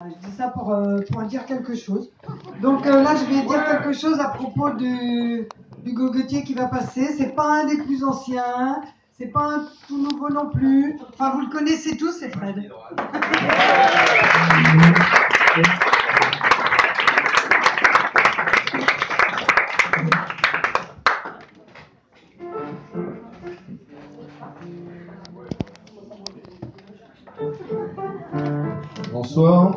Je dis ça pour dire quelque chose. Donc là, je vais dire quelque chose à propos du gogotier qui va passer. C'est pas un des plus anciens, c'est pas un tout nouveau non plus. Enfin, vous le connaissez tous, c'est Fred. Bonsoir.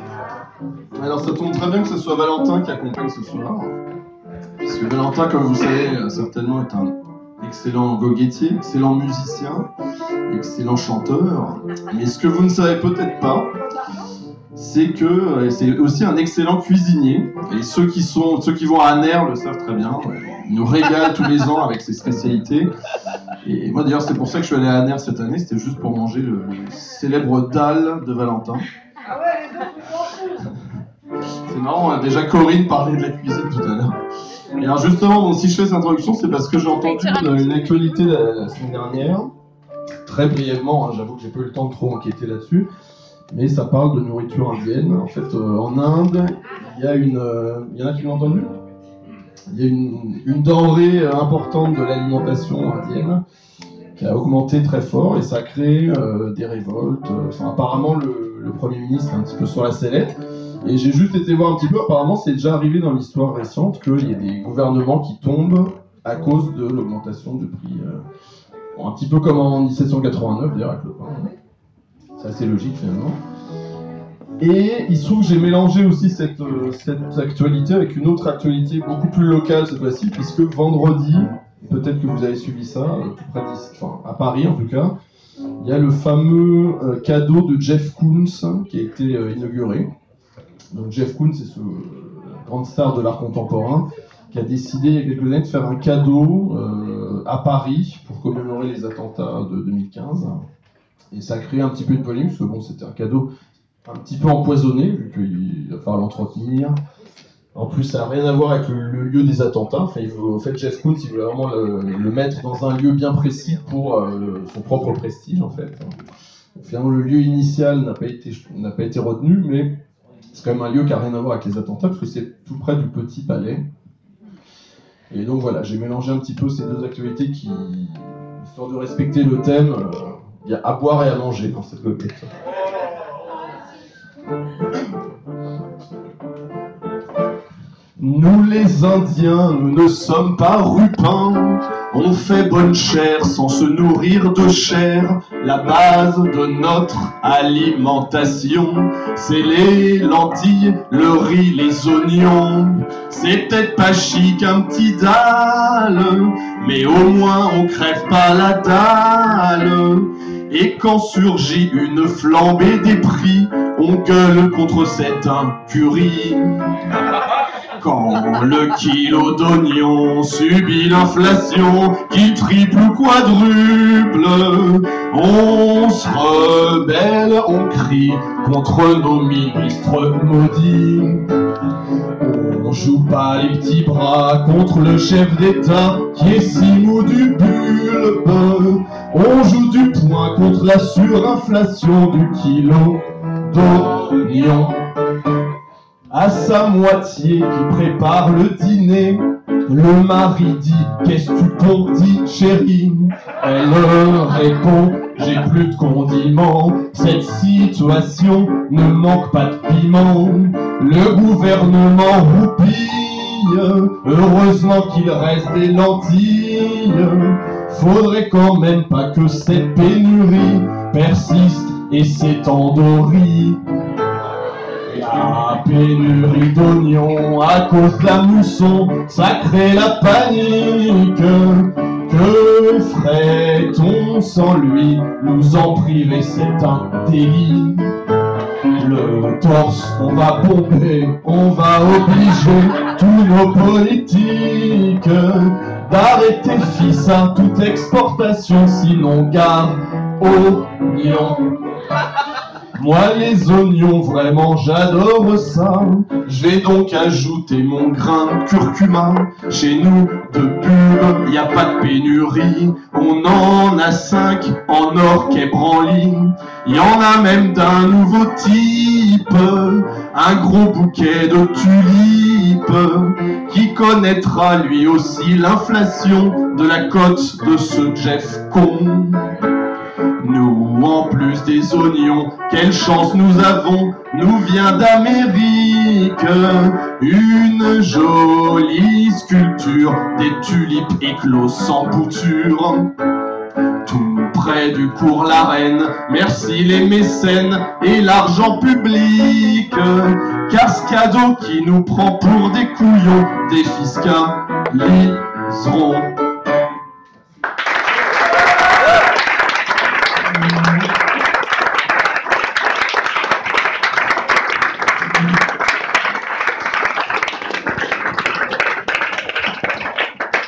Alors ça tombe très bien que ce soit Valentin qui accompagne ce soir, puisque Valentin, comme vous le savez, certainement est un excellent goguettier, excellent musicien, excellent chanteur. Mais ce que vous ne savez peut-être pas, c'est que c'est aussi un excellent cuisinier. Et ceux qui vont à Aner le savent très bien. Il nous régale tous les ans avec ses spécialités. Et moi d'ailleurs c'est pour ça que je suis allé à Aner cette année, c'était juste pour manger le célèbre dalle de Valentin. Ah ouais, les autres, c'est marrant, hein, déjà Corinne parlait de la cuisine tout à l'heure. Et alors justement, bon, si je fais cette introduction, c'est parce que j'ai entendu une actualité la semaine dernière, très brièvement, hein, j'avoue que j'ai pas eu le temps de trop enquêter là-dessus, mais ça parle de nourriture indienne. En fait, en Inde, il y en a qui l'ont entendu ? Il y a une denrée importante de l'alimentation indienne qui a augmenté très fort et ça a créé des révoltes. Apparemment, le Premier ministre est un petit peu sur la sellette. Et j'ai juste été voir un petit peu, apparemment c'est déjà arrivé dans l'histoire récente qu'il y a des gouvernements qui tombent à cause de l'augmentation de prix. Un petit peu comme en 1789 d'ailleurs avec le pain. C'est assez logique finalement. Et il se trouve que j'ai mélangé aussi cette actualité avec une autre actualité beaucoup plus locale cette fois-ci, puisque vendredi, peut-être que vous avez suivi ça, tout près d'ici, à Paris en tout cas, il y a le fameux cadeau de Jeff Koons qui a été inauguré. Donc Jeff Koons, c'est ce grande star de l'art contemporain qui a décidé il y a quelques années de faire un cadeau à Paris pour commémorer les attentats de 2015. Et ça a créé un petit peu de polémique parce que bon, c'était un cadeau un petit peu empoisonné vu qu'il va falloir l'entretenir. En plus, ça n'a rien à voir avec le lieu des attentats. En fait, Jeff Koons, il voulait vraiment le mettre dans un lieu bien précis pour son propre prestige, en fait. Donc, finalement, le lieu initial n'a pas été retenu, mais c'est quand même un lieu qui n'a rien à voir avec les attentats, parce que c'est tout près du Petit Palais. Et donc voilà, j'ai mélangé un petit peu ces deux actualités qui, histoire de respecter le thème, il y a à boire et à manger dans cette goguette. Nous les Indiens, nous ne sommes pas rupins. On fait bonne chair sans se nourrir de chair. La base de notre alimentation, c'est les lentilles, le riz, les oignons. C'est peut-être pas chic un petit dalle, mais au moins on crève pas la dalle. Et quand surgit une flambée des prix, on gueule contre cette incurie. Quand le kilo d'oignon subit l'inflation qui triple ou quadruple, on se rebelle, on crie contre nos ministres maudits. On joue pas les petits bras contre le chef d'État qui est si mou du bulbe. On joue du poing contre la surinflation du kilo d'oignon. À sa moitié qui prépare le dîner, le mari dit « Qu'est-ce que tu pondis, chérie ?» Elle répond « J'ai plus de condiments, cette situation ne manque pas de piment. » Le gouvernement roupille, heureusement qu'il reste des lentilles. Faudrait quand même pas que cette pénurie persiste et s'étende au riz. La pénurie d'oignons à cause de la mousson, ça crée la panique. Que ferait-on sans lui? Nous en priver, c'est un délit. Le torse, on va pomper, on va obliger tous nos politiques d'arrêter fils à toute exportation, sinon gare oignons. Moi les oignons, vraiment j'adore ça. Je vais donc ajouter mon grain de curcuma. Chez nous, de pub, y a pas de pénurie. On en a 5 en or qu'est branli. Y en a même d'un nouveau type. type, un gros bouquet de tulipes, qui connaîtra lui aussi l'inflation de la cote de ce Jeff con. Nous, en plus des oignons, quelle chance nous avons, nous vient d'Amérique une jolie sculpture, des tulipes éclos sans bouture. Tout près du cours la reine, merci les mécènes et l'argent public, car ce cadeau qui nous prend pour des couillons, des fiscaliseront